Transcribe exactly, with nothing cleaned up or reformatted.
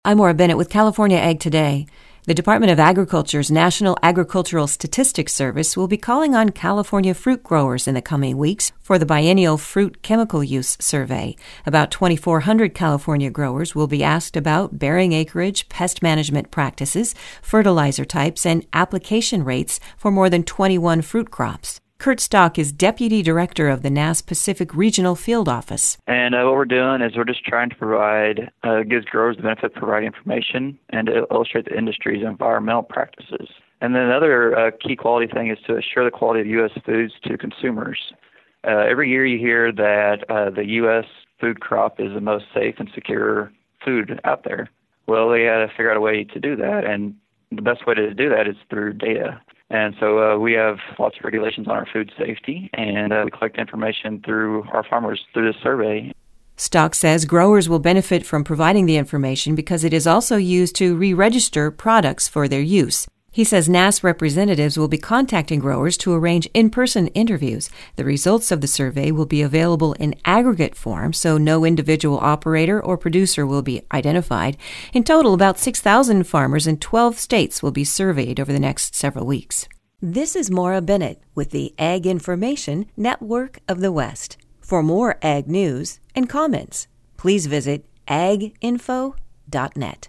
I'm Maura Bennett with California Ag Today. The Department of Agriculture's National Agricultural Statistics Service will be calling on California fruit growers in the coming weeks for the biennial Fruit Chemical Use Survey. About twenty-four hundred California growers will be asked about bearing acreage, pest management practices, fertilizer types, and application rates for more than twenty-one fruit crops. Kurt Stock is Deputy Director of the N A S Pacific Regional Field Office. And uh, what we're doing is we're just trying to provide, uh, gives growers the benefit of providing information and to illustrate the industry's environmental practices. And then another uh, key quality thing is to assure the quality of U S foods to consumers. Uh, every year you hear that uh, the U S food crop is the most safe and secure food out there. Well, they got to figure out a way to do that, and the best way to do that is through data. And so uh, we have lots of regulations on our food safety, and uh, we collect information through our farmers through this survey. Stock says growers will benefit from providing the information because it is also used to re-register products for their use. He says N A S representatives will be contacting growers to arrange in-person interviews. The results of the survey will be available in aggregate form, so no individual operator or producer will be identified. In total, about six thousand farmers in twelve states will be surveyed over the next several weeks. This is Maura Bennett with the Ag Information Network of the West. For more ag news and comments, please visit ag info dot net.